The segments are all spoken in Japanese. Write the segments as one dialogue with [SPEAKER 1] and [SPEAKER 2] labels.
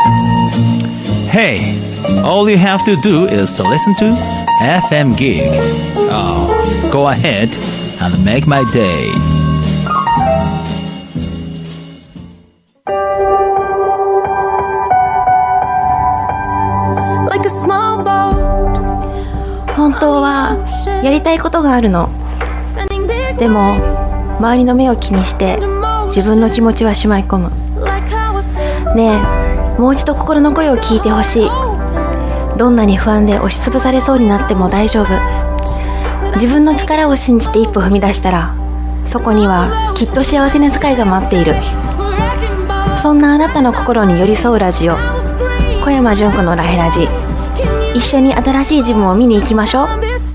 [SPEAKER 1] Hey, all you have to do is to listen to FM Gig. Oh, go ahead and make my day.
[SPEAKER 2] Like a small boat.
[SPEAKER 3] 本当はやりたいことがあるの。でも周りの目を気にして自分の気持ちはしまい込む。ねえ、もう一度心の声を聞いてほしい。どんなに不安で押しつぶされそうになっても大丈夫。自分の力を信じて一歩踏み出したら、そこにはきっと幸せな世界が待っている。そんなあなたの心に寄り添うラジオ、小山純子のラヘラジ。一緒に新しい自分を見に行きましょう。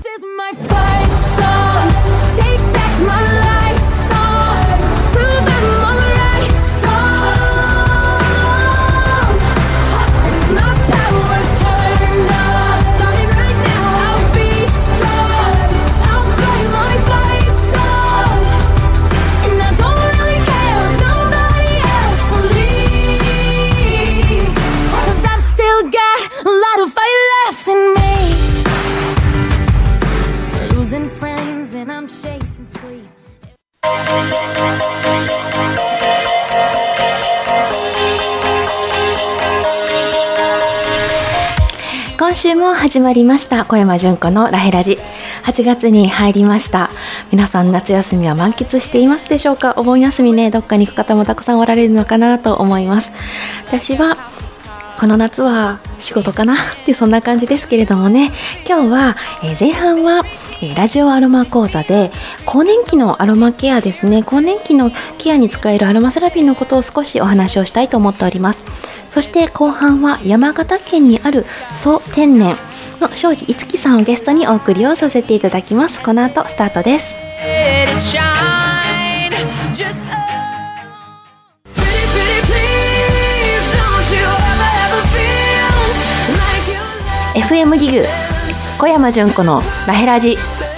[SPEAKER 3] 今週も始まりました小山純子のラヘラジ。8月に入りました。皆さん夏休みは満喫していますでしょうか。お盆休みね、どっかに行く方もたくさんおられるのかなと思います。私はこの夏は仕事かなってそんな感じですけれどもね、今日は前半はラジオアロマ講座で更年期のアロマケアですね、更年期のケアに使えるアロマセラピーのことを少しお話をしたいと思っております。そして後半は山形県にある蘇天然の庄司一樹さんをゲストにお送りをさせていただきます。この後スタートです。FM ギグ小山純子のラヘラジ。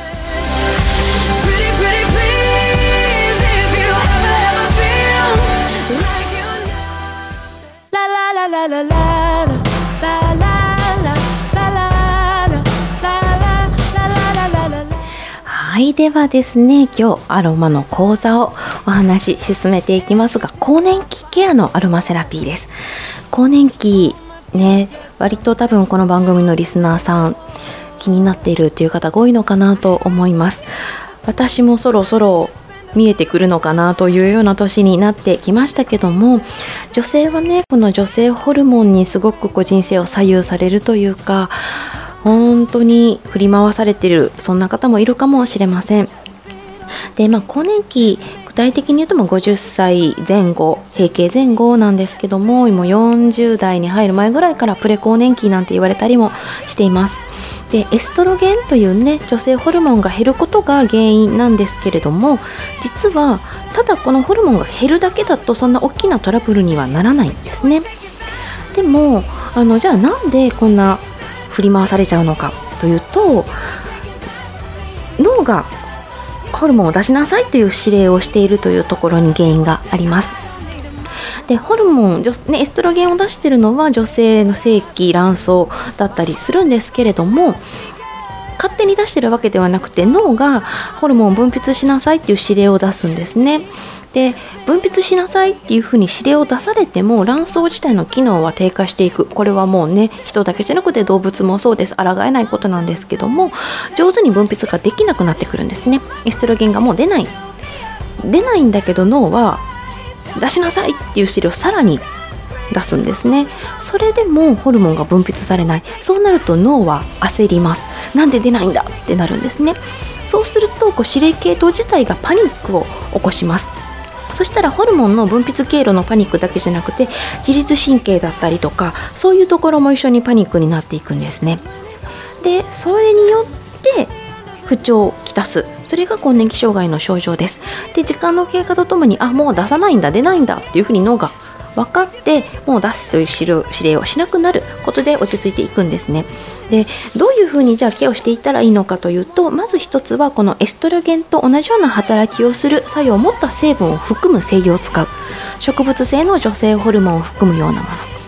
[SPEAKER 3] はい、ではですね、今日アロマの講座をお話し進めていきますが、更年期ケアのアロマセラピーです。更年期ね、割と多分この番組のリスナーさん気になっているという方が多いのかなと思います。私もそろそろ見えてくるのかなというような年になってきましたけども、女性はね、この女性ホルモンにすごく人生を左右されるというか、本当に振り回されている、そんな方もいるかもしれません。で、更年期具体的に言うと50歳前後、閉経前後なんですけども、もう40代に入る前ぐらいからプレ更年期なんて言われたりもしています。で、エストロゲンというね、女性ホルモンが減ることが原因なんですけれども、実はただこのホルモンが減るだけだとそんな大きなトラブルにはならないんですね。でもじゃあなんでこんな振り回されちゃうのかというと、脳がホルモンを出しなさいという指令をしているというところに原因があります。で、ホルモン、エストロゲンを出しているのは女性の性器、卵巣だったりするんですけれども、勝手に出しているわけではなくて、脳がホルモンを分泌しなさいっていう指令を出すんですね。で、分泌しなさいっていうふうに指令を出されても卵巣自体の機能は低下していく。これはもうね、人だけじゃなくて動物もそうです。抗えないことなんですけども、上手に分泌ができなくなってくるんですね。エストロゲンがもう出ないんだけど、脳は出しなさいっていう指令をさらに出すんですね。それでもホルモンが分泌されない。そうなると脳は焦ります。なんで出ないんだってなるんですね。そうすると指令系統自体がパニックを起こします。そしたらホルモンの分泌経路のパニックだけじゃなくて、自律神経だったりとか、そういうところも一緒にパニックになっていくんですね。で、それによって不調をきたす。それが更年期障害の症状です。で、時間の経過とともに、もう出さないんだ、出ないんだっていうふうに脳が分かって、もう出すという指令をしなくなることで落ち着いていくんですね。で、どういうふうにじゃあケアをしていったらいいのかというと、まず一つはこのエストロゲンと同じような働きをする作用を持った成分を含む精油を使う。植物性の女性ホルモンを含むようなもの。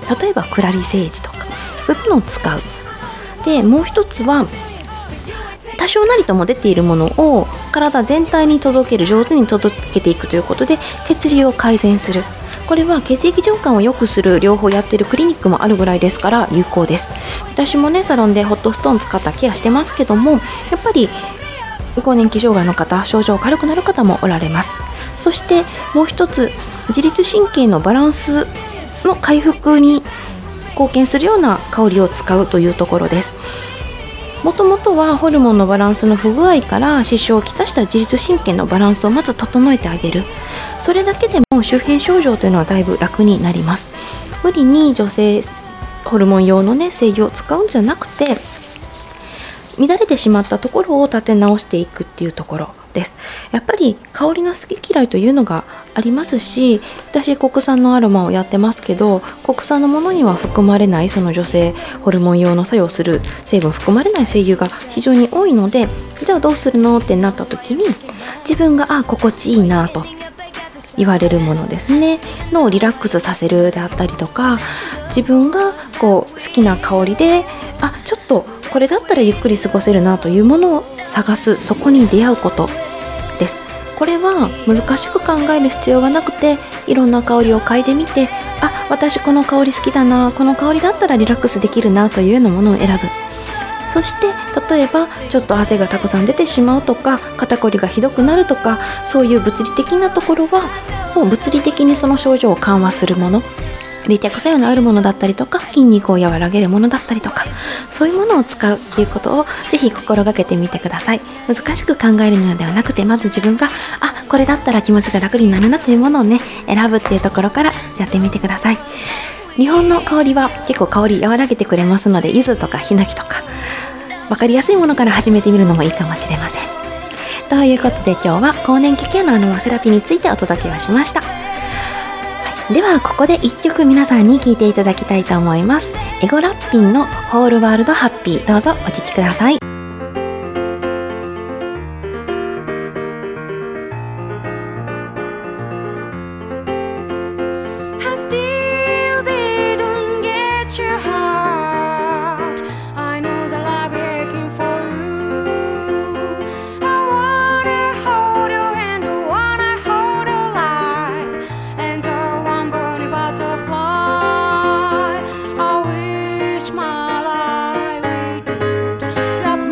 [SPEAKER 3] 例えばクラリセージとかそういうものを使う。でもう一つは多少なりとも出ているものを体全体に届ける、上手に届けていくということで血流を改善する。これは血液循環を良くする療法をやっているクリニックもあるぐらいですから有効です。私もねサロンでホットストーン使ったケアしてますけども、やっぱり更年期障害の方、症状軽くなる方もおられます。そしてもう一つ、自律神経のバランスの回復に貢献するような香りを使うというところです。もともとはホルモンのバランスの不具合から支障をきたした自律神経のバランスをまず整えてあげる。それだけでも周辺症状というのはだいぶ楽になります。無理に女性ホルモン用のね精油を使うんじゃなくて、乱れてしまったところを立て直していくっていうところです。やっぱり香りの好き嫌いというのがありますし、私国産のアロマをやってますけど、国産のものには含まれないその女性ホルモン用の作用する成分含まれない精油が非常に多いので、じゃあどうするのってなった時に自分が心地いいなと言われるものですねのリラックスさせるであったりとか、自分が好きな香りでちょっとこれだったらゆっくり過ごせるなというものを探す、そこに出会うことです。これは難しく考える必要がなくて、いろんな香りを嗅いでみて、私この香り好きだな、この香りだったらリラックスできるなというようなものを選ぶ。そして例えばちょっと汗がたくさん出てしまうとか、肩こりがひどくなるとか、そういう物理的なところはもう物理的にその症状を緩和するもの、冷却作用のあるものだったりとか、筋肉を和らげるものだったりとか、そういうものを使うということをぜひ心がけてみてください。難しく考えるのではなくて、まず自分がこれだったら気持ちが楽になるなというものをね選ぶっていうところからやってみてください。日本の香りは結構香り和らげてくれますので、柚子とかヒノキとか分かりやすいものから始めてみるのもいいかもしれません。ということで今日は更年期ケアのアロマセラピーについてお届けをしました。ではここで1曲皆さんに聴いていただきたいと思います。エゴラッピンのホールワールドハッピー、どうぞお聴きください。
[SPEAKER 2] Love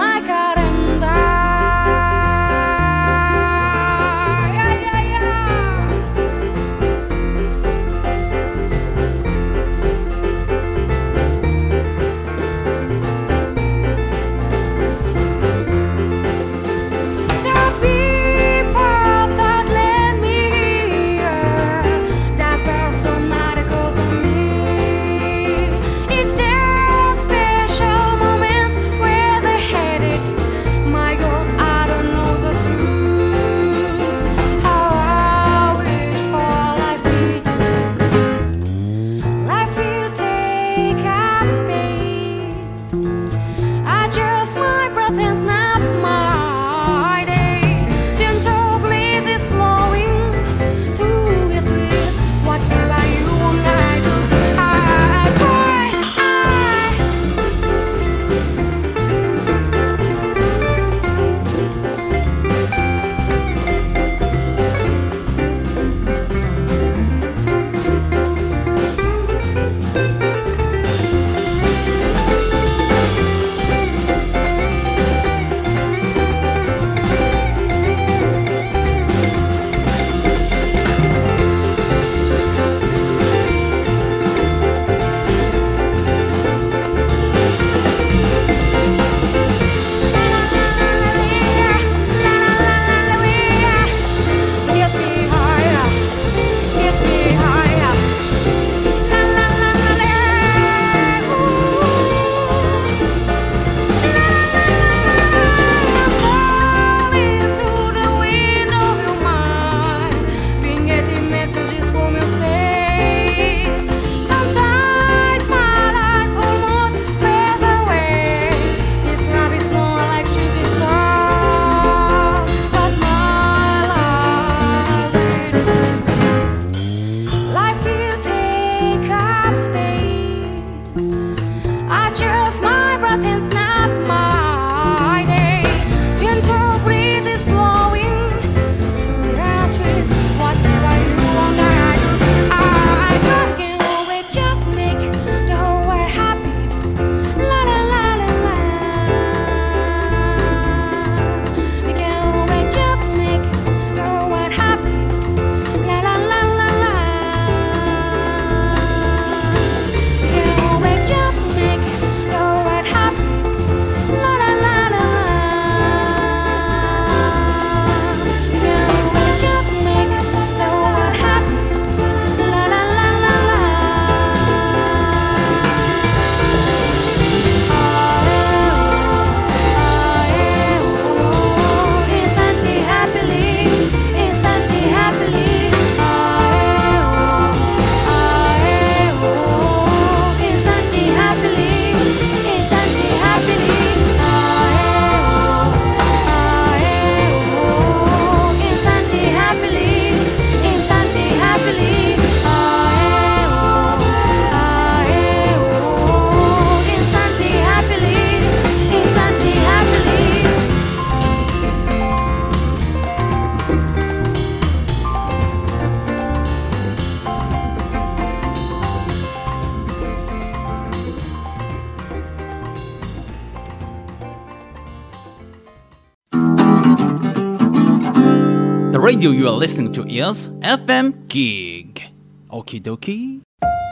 [SPEAKER 1] radio you are listening to is FM Gig. Okie dokie.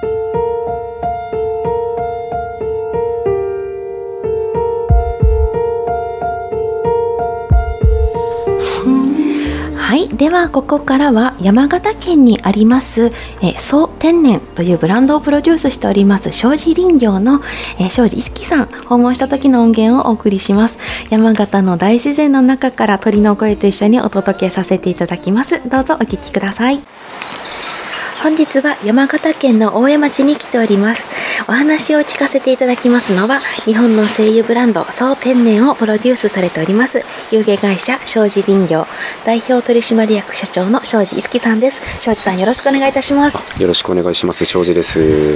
[SPEAKER 3] はい、ではここからは山形県にあります総天然というブランドをプロデュースしております庄司林業の庄司一樹さん訪問した時の音源をお送りします。山形の大自然の中から鳥の声と一緒にお届けさせていただきます。どうぞお聞きください。本日は山形県の大江町に来ております。お話を聞かせていただきますのは日本の精油ブランド総天然をプロデュースされております有限会社庄司林業代表取締役社長の庄司一樹さんです。庄司さんよろしくお願いいたします。
[SPEAKER 4] よろしくお願いします。庄司です。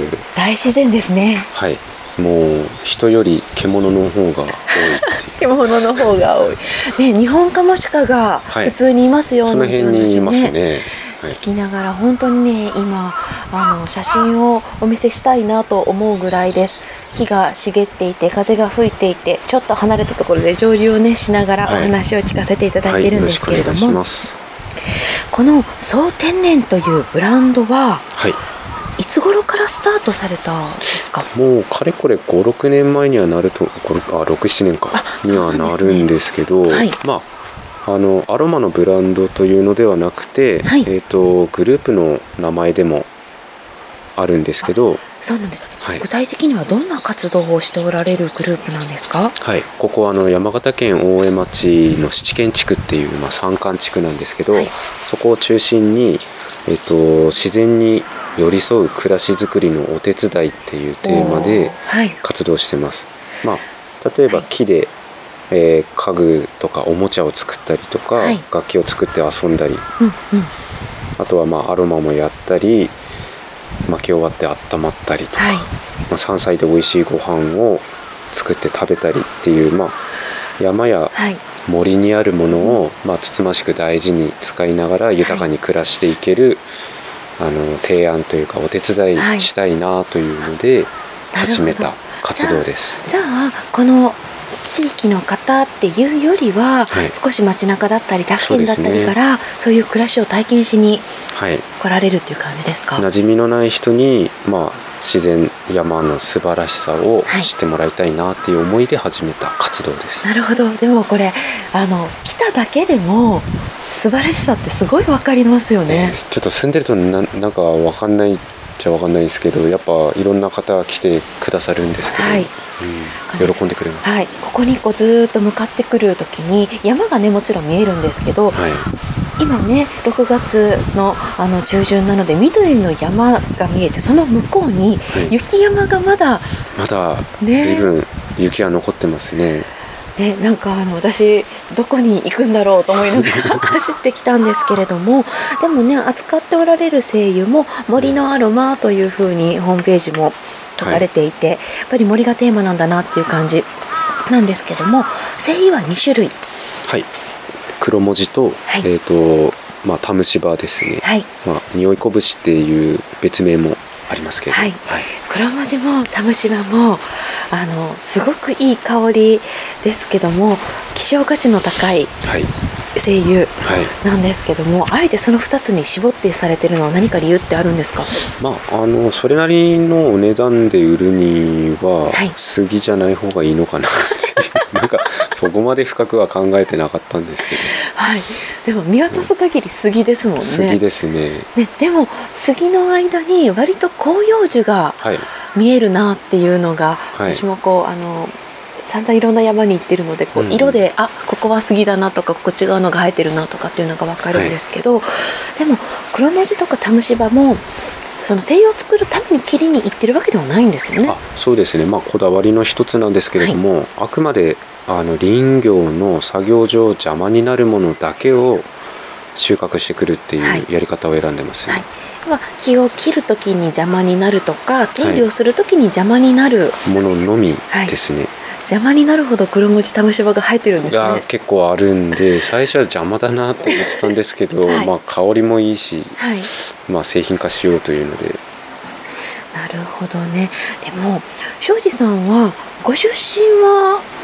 [SPEAKER 3] 大自然ですね。
[SPEAKER 4] はい、もう人より獣の方が多いっていう
[SPEAKER 3] 獣の方が多い、ね、日本カモシカが普通にいますよ、
[SPEAKER 4] その辺にいますね。
[SPEAKER 3] 聞きながら本当にね今写真をお見せしたいなと思うぐらいです。木が茂っていて風が吹いていてちょっと離れたところで蒸留をねしながらお話を聞かせていただいているんですけれども、この総天然というブランドは、いつ頃からスタートされたんですか？
[SPEAKER 4] もうかれこれ 5,6 年前にはなると6,7 年かにはなるんですけど、まあアロマのブランドというのではなくて、グループの名前でもあるんですけど。
[SPEAKER 3] そうなんです、具体的にはどんな活動をしておられるグループなんですか？はい、
[SPEAKER 4] ここは山形県大江町の七軒地区っていう、山間地区なんですけど、そこを中心に、自然に寄り添う暮らしづくりのお手伝いっていうテーマで活動してます。例えば木で家具とかおもちゃを作ったりとか、楽器を作って遊んだり、あとはアロマもやったり巻き終わって温まったりとか、山菜で美味しいご飯を作って食べたりっていう、山や森にあるものを、つつましく大事に使いながら豊かに暮らしていける、提案というかお手伝いしたいなというので始めた活動です。
[SPEAKER 3] じゃあこの地域の方っていうよりは、少し街中だったり他県だったりから そういう暮らしを体験しに来られるっていう感じですか？
[SPEAKER 4] 馴染みのない人に、自然山の素晴らしさを知ってもらいたいなっていう思いで始めた活動です。
[SPEAKER 3] なるほど。でもこれ来ただけでも素晴らしさってすごい分かりますよね。
[SPEAKER 4] ちょっと住んでるとなんか分かんないっちゃ分かんないですけど、やっぱいろんな方が来てくださるんですけど、喜んでくれます。
[SPEAKER 3] ここにずっと向かってくる時に山がねもちろん見えるんですけど、今ね6月の中旬なので緑の山が見えて、その向こうに雪山がまだ
[SPEAKER 4] 随分雪が残ってますね。
[SPEAKER 3] なんか私どこに行くんだろうと思いながら走ってきたんですけれども、でもね扱っておられる精油も森のアロマというふうにホームページも書かれていて、やっぱり森がテーマなんだなっていう感じなんですけども、精油は2種類。
[SPEAKER 4] 黒文字と、タムシバですね。匂いこぶしっていう別名もありますけど、
[SPEAKER 3] 黒文字もタムシバもすごくいい香りですけども希少価値の高い精油なんですけども、あえてその2つに絞ってされてるのは何か理由ってあるんですか？
[SPEAKER 4] それなりのお値段で売るには杉じゃない方がいいのかなってなんかそこまで深くは考えてなかったんですけど、
[SPEAKER 3] でも見渡す限り杉ですもんね。
[SPEAKER 4] 杉ですね。
[SPEAKER 3] でも杉の間に割と広葉樹が見えるなっていうのが、私も散々いろんな山に行ってるので色でここは杉だなとかここ違うのが生えてるなとかっていうのが分かるんですけど、でも黒文字とかタムシバもその精油を作るために切りに行ってるわけではないんですよね。
[SPEAKER 4] そうですね。こだわりの一つなんですけれども、あくまで林業の作業上邪魔になるものだけを収穫してくるっていうやり方を選んでますね。
[SPEAKER 3] 木を切るときに邪魔になるとか手入れをするときに邪魔になる
[SPEAKER 4] もののみですね。
[SPEAKER 3] 邪魔になるほど黒文字タムシバが生えてるんですね。
[SPEAKER 4] 結構あるんで、最初は邪魔だなって思ってたんですけど、香りもいいし、製品化しようというので。
[SPEAKER 3] なるほどね。でも庄司さんはご出身は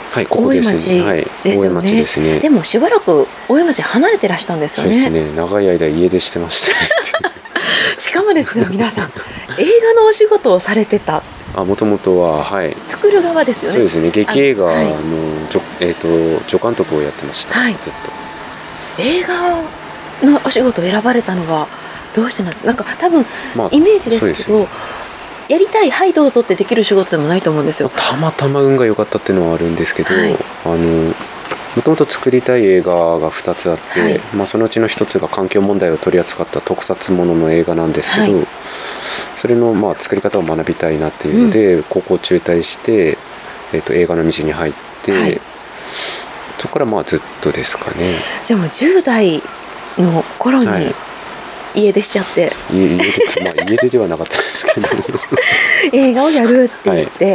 [SPEAKER 4] はい、ここですね。はい、大江町ですね。
[SPEAKER 3] でもしばらく大江町離れてらしたんですよね。
[SPEAKER 4] そうですね。長い間家出してましたね。
[SPEAKER 3] しかもですよ、皆さん映画のお仕事をされてた。
[SPEAKER 4] もともとは、はい、
[SPEAKER 3] 作る側ですよね。
[SPEAKER 4] そうですね。劇映画の、
[SPEAKER 3] はい、
[SPEAKER 4] 助監督をやってました、
[SPEAKER 3] はい、
[SPEAKER 4] ずっと。
[SPEAKER 3] 映画のお仕事を選ばれたのはどうしてなんですか。なんか多分、イメージですけど、やりたい、はいどうぞってできる仕事でもないと思うんですよ。
[SPEAKER 4] たまたま運が良かったっていうのはあるんですけど、
[SPEAKER 3] はい、
[SPEAKER 4] もともと作りたい映画が2つあって、はい、そのうちの1つが環境問題を取り扱った特撮ものの映画なんですけど、はい、それの作り方を学びたいなっていうので、高校中退して、映画の道に入って、はい、そこからずっとですかね。
[SPEAKER 3] じゃあもう10代の頃に、はい、家出しちゃって、
[SPEAKER 4] 家出ではなかったですけど
[SPEAKER 3] 映画をやるって言って、はい、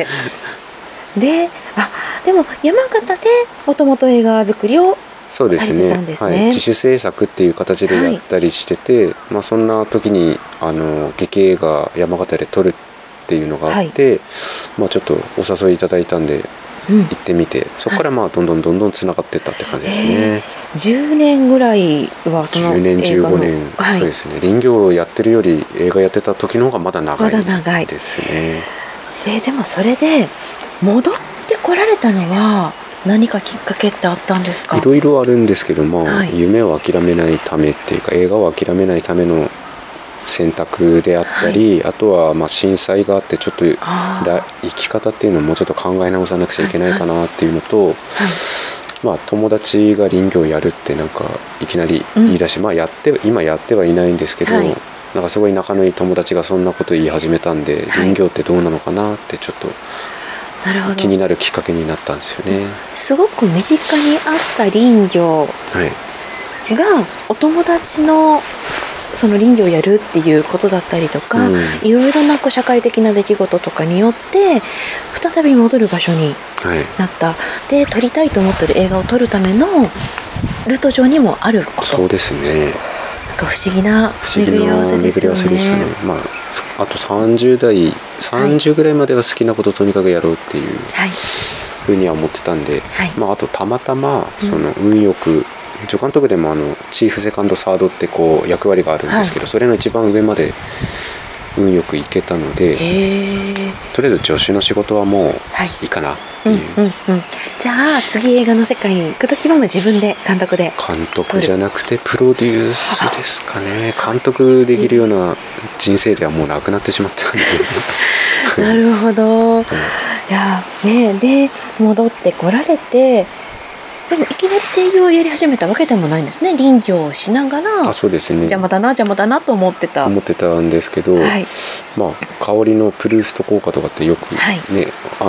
[SPEAKER 3] でも山形でもともと映画作りをされてたんですね。はい、自
[SPEAKER 4] 主制作っていう形でやったりしてて、はい、そんな時に劇映画山形で撮るっていうのがあって、はい、ちょっとお誘いいただいたんで行ってみて、そこからどんどんつながっていったって感じですね。
[SPEAKER 3] 10年ぐらいはその
[SPEAKER 4] 10年15年、はい、そうですね。林業をやってるより映画やってた時の方がまだ長いですね。
[SPEAKER 3] でもそれで戻ってこられたのは何かきっかけってあったんですか。
[SPEAKER 4] いろいろあるんですけど、はい、夢を諦めないためっていうか、映画を諦めないための選択であったり、はい、あとは震災があってちょっと生き方っていうのをもうちょっと考え直さなくちゃいけないかなっていうのと、はいはい、友達が林業をやるってなんかいきなり言い出し、今やってはいないんですけど、はい、なんかすごい仲のいい友達がそんなこと言い始めたんで、林業ってどうなのかなってちょっと気になるきっかけになったんですよね。
[SPEAKER 3] すごく身近にあった林業がお友達のその林業をやるっていうことだったりとか、いろいろな社会的な出来事とかによって再び戻る場所になった、はい、で撮りたいと思ってる映画を撮るためのルート上にもあること。
[SPEAKER 4] そうですね。
[SPEAKER 3] なんか不思議な巡り合わせですよね。
[SPEAKER 4] あと30ぐらいまでは好きなこととにかくやろうっていうふうには思ってたんで、はい、あとたまたまその運よく、助監督でもチーフセカンドサードって役割があるんですけど、はい、それの一番上まで運よく行けたので、とりあえず助手の仕事はもういいかなっていう、
[SPEAKER 3] じゃあ次映画の世界に行くときは自分で監督
[SPEAKER 4] じゃなくてプロデュースですかね。監督できるような人生ではもうなくなってしまったんで
[SPEAKER 3] なるほど、いやね、で戻ってこられて、でもいきなり声優をやり始めたわけでもないんですね。林業をしながら。
[SPEAKER 4] そうですね。
[SPEAKER 3] 邪魔だなと思ってた
[SPEAKER 4] んですけど、はい、香りのプルースト効果とかってよくね、はい、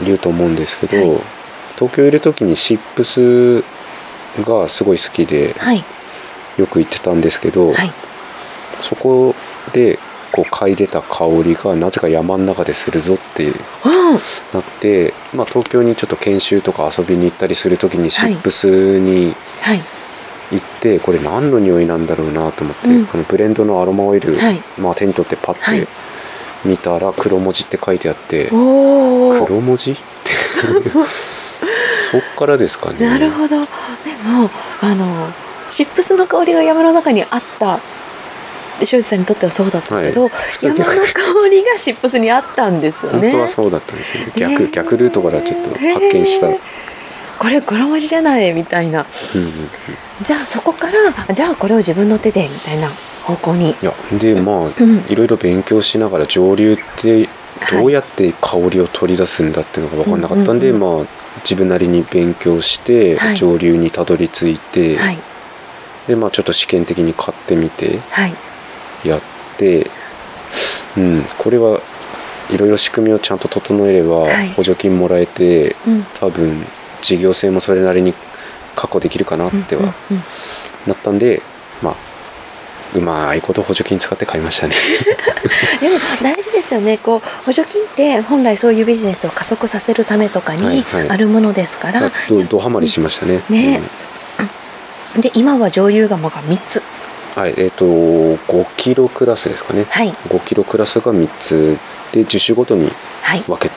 [SPEAKER 4] 言うと思うんですけど、はい、東京いる時にシップスがすごい好きで、はい、よく行ってたんですけど、はい、そこで嗅いでた香りがなぜか山の中でするぞってなって、東京にちょっと研修とか遊びに行ったりする時にシップスに行って、これ何の匂いなんだろうなと思って、このブレンドのアロマオイル、手に取ってパッて見たら黒文字って書いてあって、黒文字ってそっからですかね。
[SPEAKER 3] なるほど。でもシップスの香りが山の中にあった庄司さんにとってはそうだったけど、山の香りがシップスにあったんですよね。
[SPEAKER 4] 本当はそうだったんですよね。逆ルートからちょっと発見した、
[SPEAKER 3] これ黒文字じゃないみたいな、じゃあそこからじゃあこれを自分の手でみたいな方向に。
[SPEAKER 4] いろいろ勉強しながら蒸留ってどうやって香りを取り出すんだっていうのが分かんなかったんで、自分なりに勉強して蒸留にたどり着いて、でちょっと試験的に買ってみて、やって、これはいろいろ仕組みをちゃんと整えれば補助金もらえて、多分事業性もそれなりに確保できるかなってはなったんで、うまいこと補助金使って買いましたね
[SPEAKER 3] でも大事ですよね。補助金って本来そういうビジネスを加速させるためとかにあるものですから、
[SPEAKER 4] ドハマりしましたね。
[SPEAKER 3] で今は蒸留釜が3つ。
[SPEAKER 4] 5キロクラスですかね。5キロクラスが3つで10種ごとに分けて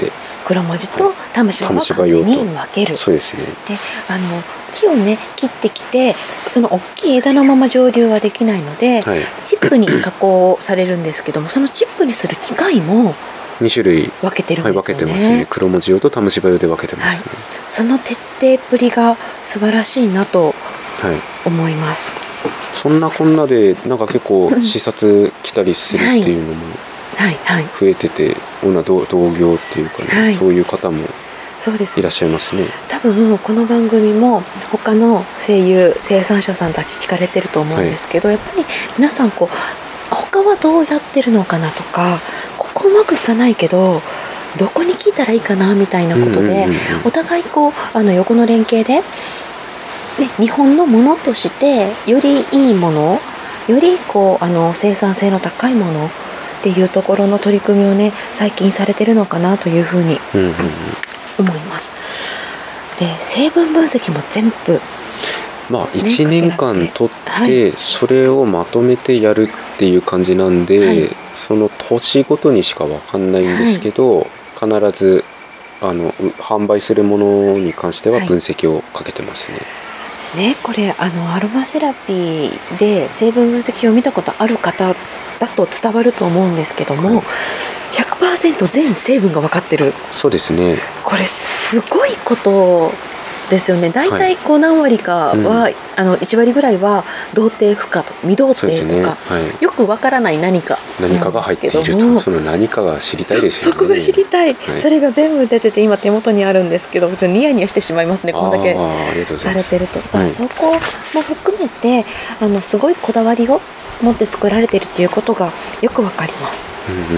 [SPEAKER 3] 黒文字とタムシバは完全に分ける。
[SPEAKER 4] そうですね。
[SPEAKER 3] で木をね切ってきてその大きい枝のまま蒸留はできないので、
[SPEAKER 4] はい、
[SPEAKER 3] チップに加工されるんですけども、そのチップにする機械も
[SPEAKER 4] 2種類
[SPEAKER 3] 分けてるんですよね。
[SPEAKER 4] 分けてますね。黒文字用とタムシバ用で分けてますね。
[SPEAKER 3] その徹底っぷりが素晴らしいなと思います。
[SPEAKER 4] そんなこんなでなんか結構視察来たりするっていうのも増えてて、同業っていうかね、そういう方もいらっしゃいますね。
[SPEAKER 3] 多分この番組も他の声優生産者さんたち聞かれてると思うんですけど、やっぱり皆さん他はどうやってるのかなとか、ここうまくいかないけどどこに聞いたらいいかなみたいなことで、お互い横の連携で、日本のものとしてよりいいもの、より生産性の高いものっていうところの取り組みをね最近されてるのかなというふうに思います。で成分分析も全部
[SPEAKER 4] 1年間取ってそれをまとめてやるっていう感じなんで、その年ごとにしか分かんないんですけど、必ず販売するものに関しては分析をかけてますね。
[SPEAKER 3] これアロマセラピーで成分分析を見たことある方だと伝わると思うんですけども、100% 全成分が分かってる。
[SPEAKER 4] そうですね。
[SPEAKER 3] これすごいことですよね。大体何割かは、1割ぐらいは同定不可と未同定とか、よくわからない何か
[SPEAKER 4] が入っていると、その何かが知りたいですよね。
[SPEAKER 3] そこが知りたい、それが全部出てて今手元にあるんですけど、ちょっとニヤニヤしてしまいますね、こんだけされてると。そこも含めてすごいこだわりを持って作られてるっていうことがよくわかります。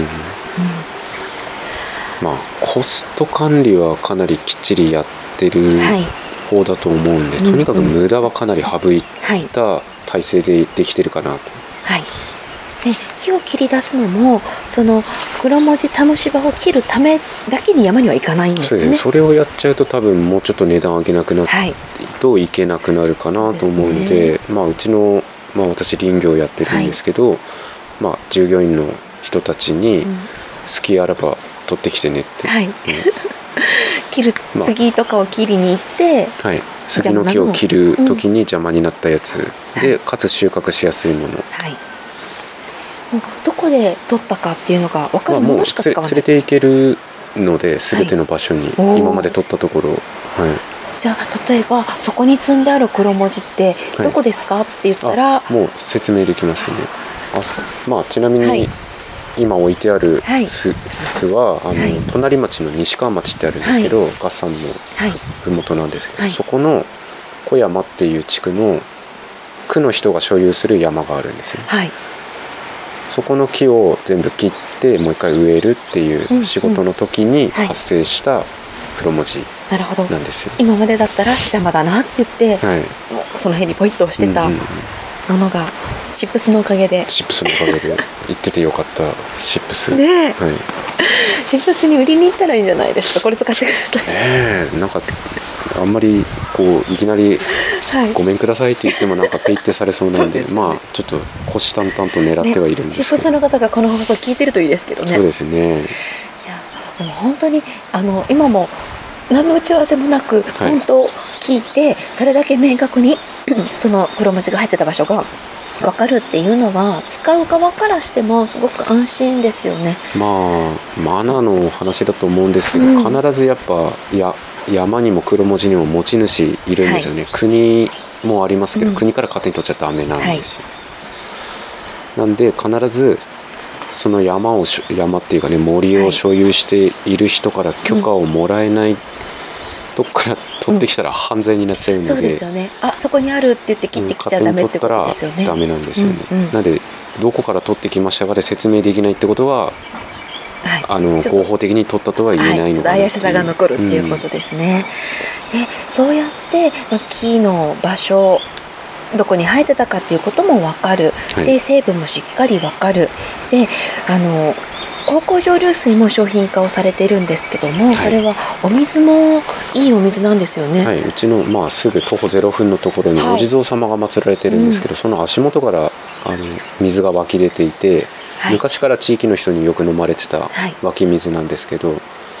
[SPEAKER 4] コスト管理はかなりきっちりやってる方だと思うんで、とにかく無駄はかなり省いた体制でできてるかなと。
[SPEAKER 3] で木を切り出すのもその黒文字タムシバを切るためだけに山には行かないんですね。
[SPEAKER 4] そうですね。それをやっちゃうと多分もうちょっと値段上げなくなってといけなくなるかなと思うので、うちの、私林業やってるんですけど、従業員の人たちに好きあらば取ってきてねって、
[SPEAKER 3] 切る杉とかを切りに行って、
[SPEAKER 4] 杉の木を切る時に邪魔になったやつで、かつ収穫しやすいもの、
[SPEAKER 3] もうどこで取ったかっていうのが分かるものしか使わない。
[SPEAKER 4] 連れて行けるので全ての場所に、今まで取ったところ、
[SPEAKER 3] じゃあ例えばそこに積んである黒文字ってどこですかって言ったら、
[SPEAKER 4] もう説明できますね。ちなみに今置いてある巣は隣町の西川町ってあるんですけど、合山の麓なんですけど、そこの小山っていう地区の区の人が所有する山があるんですよ、そこの木を全部切ってもう一回植えるっていう仕事の時に発生した黒文字なんですよ。
[SPEAKER 3] 今までだったら邪魔だなって言って、もうその辺にポイッと押してたものがシップスのおかげで
[SPEAKER 4] 言っててよかったシップス
[SPEAKER 3] ね、シップスに売りに行ったらいいんじゃないですか。これ使ってください。
[SPEAKER 4] なんかあんまりいきなりごめんくださいって言ってもなんかペイってされそうなんで、ちょっと虎視眈々と狙ってはいるんですけど、
[SPEAKER 3] シップスの方がこの放送聞いてるといいですけどね。
[SPEAKER 4] そうですね。
[SPEAKER 3] いやでも本当に今も何の打ち合わせもなく本当聞いて、それだけ明確にその黒文字が入ってた場所が分かるっていうのは使う側からしてもすごく安心ですよね。
[SPEAKER 4] マナーの話だと思うんですけど、必ずやっぱ山にも黒文字にも持ち主いるんですよね、国もありますけど、国から勝手に取っちゃダメなんですよ、なんで必ずその山っていうかね、森を所有している人から許可をもらえないとこから取ってきたら犯罪になっちゃうので、
[SPEAKER 3] そうですよね。そこにあるって言って切ってきちゃダメってことですよね。
[SPEAKER 4] ダメなんですよね、なのでどこから取ってきましたかで説明できないってことは、合法的に取ったとは言えないのかな、
[SPEAKER 3] 怪しさが残るっていうことですね、でそうやって木の場所どこに生えてたかっていうことも分かる、で成分もしっかり分かる。で芳香蒸留水も商品化をされているんですけども、それはお水もいいお水なんですよね。
[SPEAKER 4] うちの、すぐ徒歩0分のところにお地蔵様が祀られてるんですけど、その足元から水が湧き出ていて、昔から地域の人によく飲まれてた湧き水なんですけど、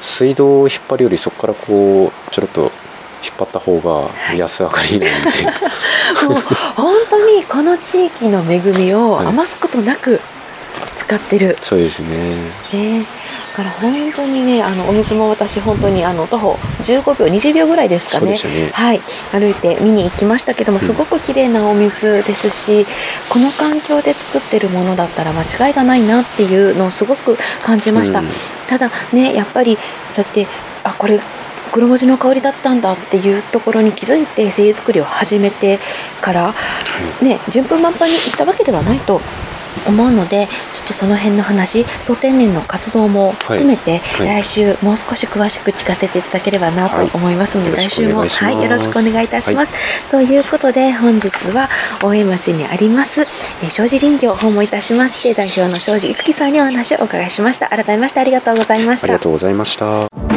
[SPEAKER 4] 水道を引っ張るよりそこからこうちょろっと引っ張った方が安上がりなんで
[SPEAKER 3] もう本当にこの地域の恵みを余すことなく使ってる、
[SPEAKER 4] そうですね。
[SPEAKER 3] だから本当にね、お水も私本当に徒歩15秒20秒ぐらいですかね、はい、歩いて見に行きましたけども、すごく綺麗なお水ですし、この環境で作ってるものだったら間違いがないなっていうのをすごく感じました、ただね、やっぱりそうやってこれ黒文字の香りだったんだっていうところに気づいて精油作りを始めてからね、順風満帆にいったわけではないと思うので、ちょっとその辺の話、総天然の活動も含めて、来週もう少し詳しく聞かせていただければなと思いますので、来週もよろしくお願いいたします、ということで本日は大江町にあります庄司林業を訪問いたしまして、代表の庄司いつきさんにお話をお伺いしました。改めましてありがとうございました。
[SPEAKER 4] ありがとうございました。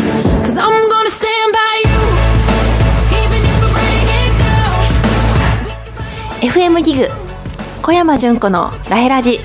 [SPEAKER 3] FM ギグ小山純子のラヘラジ。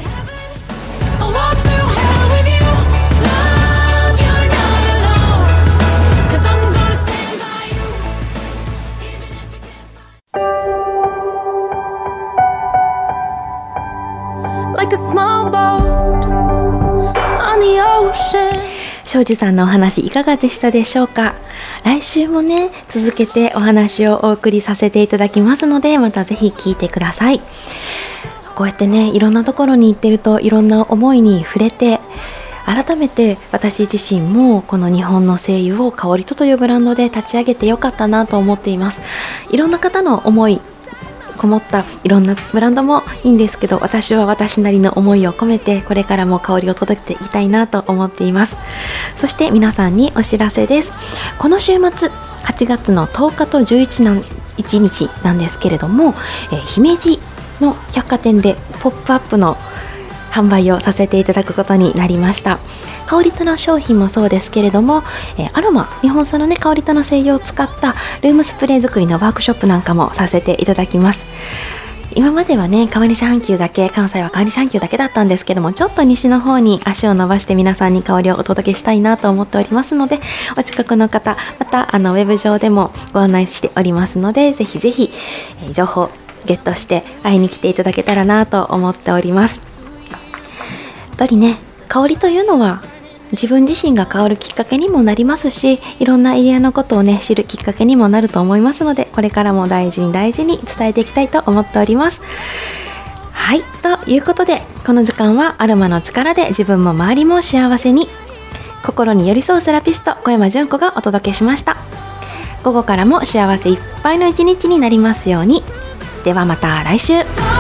[SPEAKER 3] 庄司さんのお話いかがでしたでしょうか。来週もね、続けてお話をお送りさせていただきますので、またぜひ聞いてください。こうやってね、いろんなところに行ってるといろんな思いに触れて、改めて私自身もこの日本の精油を香りというブランドで立ち上げてよかったなと思っています。いろんな方の思いこもったいろんなブランドもいいんですけど、私は私なりの思いを込めてこれからも香りを届けていきたいなと思っています。そして皆さんにお知らせです。この週末8月の10日と11日なんですけれども、姫路の百貨店でポップアップの販売をさせていただくことになりました。香りとの商品もそうですけれども、アロマ、日本産の、ね、香りとの精油を使ったルームスプレー作りのワークショップなんかもさせていただきます。今まではね、川西半球だけ、関西は川西半球だけだったんですけども、ちょっと西の方に足を伸ばして皆さんに香りをお届けしたいなと思っておりますので、お近くの方、またウェブ上でもご案内しておりますので、ぜひぜひ、情報ゲットして会いに来ていただけたらなと思っております。やっぱりね、香りというのは自分自身が香るきっかけにもなりますし、いろんなエリアのことをね、知るきっかけにもなると思いますので、これからも大事に大事に伝えていきたいと思っております。はい、ということでこの時間はアロマの力で自分も周りも幸せに、心に寄り添うセラピスト小山純子がお届けしました。午後からも幸せいっぱいの一日になりますように。ではまた来週。